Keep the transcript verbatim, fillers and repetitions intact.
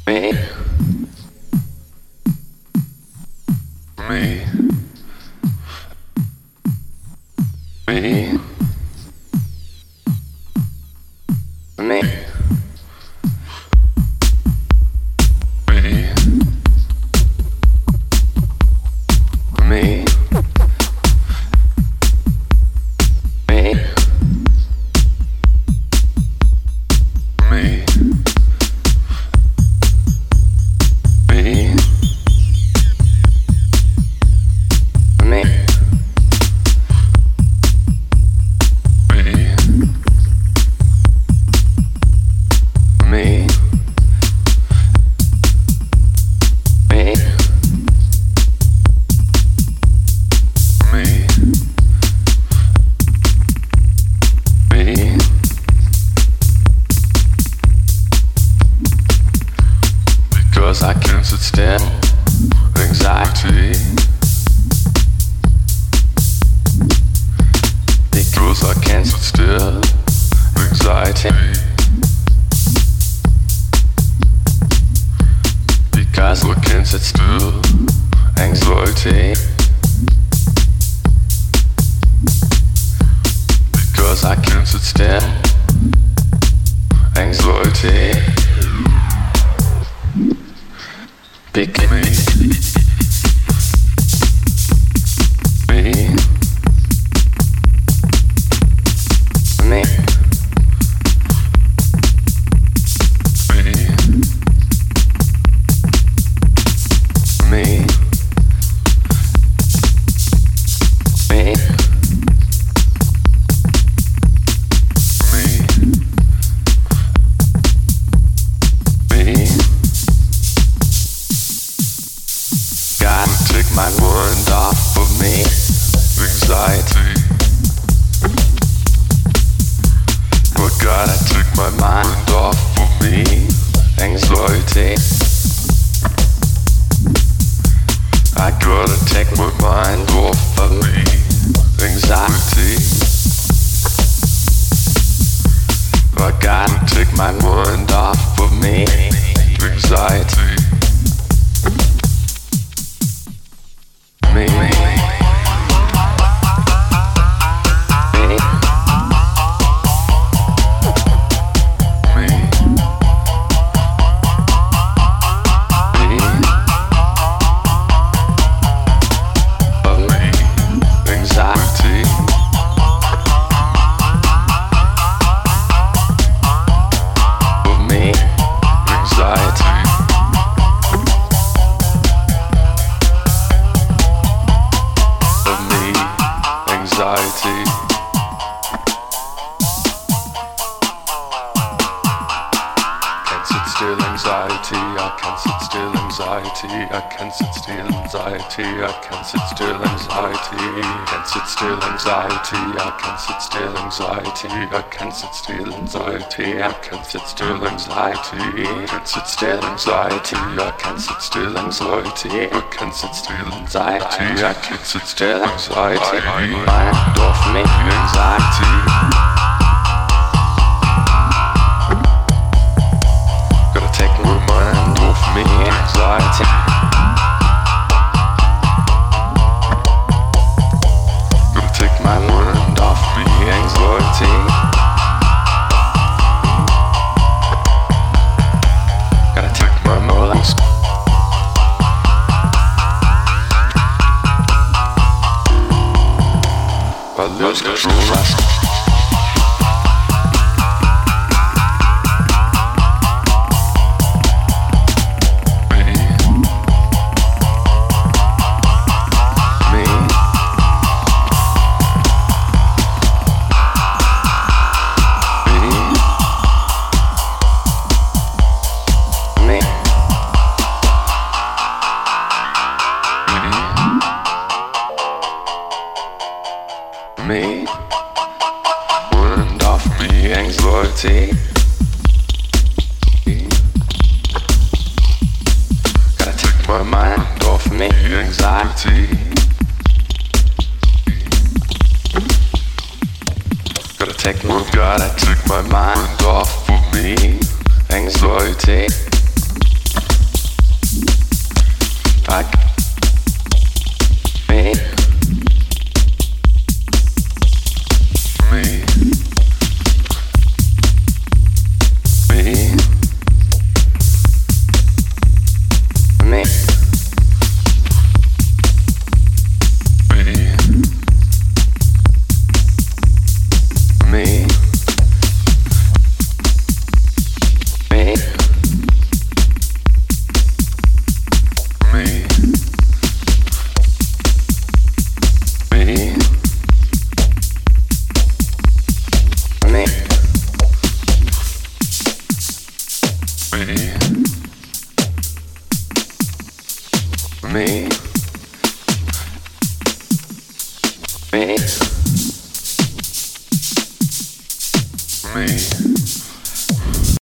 Me. Me. Me. Me. Me. Me. Me. Me. Me. Me. Me. Me. Me. Me. Because I can't sit still, anxiety. Because I can't sit still, anxiety. Because I can't sit still, anxiety. Because I can't sit still, anxiety. Pick me. Me. Me. Me. Me. Me. My mind off of me, anxiety. But gotta take my mind off of me, anxiety. I gotta take my mind off of me, anxiety. I gotta take my mind off of me, anxiety. Me. Me. I can't sit still, anxiety. I can't sit still, anxiety. Can't sit still, anxiety. I can't sit still, anxiety. I can't sit still, anxiety. I can't sit still, anxiety. Can't sit still, anxiety. I can't sit still, anxiety. I can't sit still, anxiety. I can't sit still, anxiety. Mind off me, anxiety. Gotta take my mind off me, anxiety. Gotta take my mind off me, anxiety. Gotta take my mind. I lose control. Me, wind off me, anxiety. Gotta take my mind off me, anxiety. Gotta take my, gotta take my mind off of me, anxiety. Me.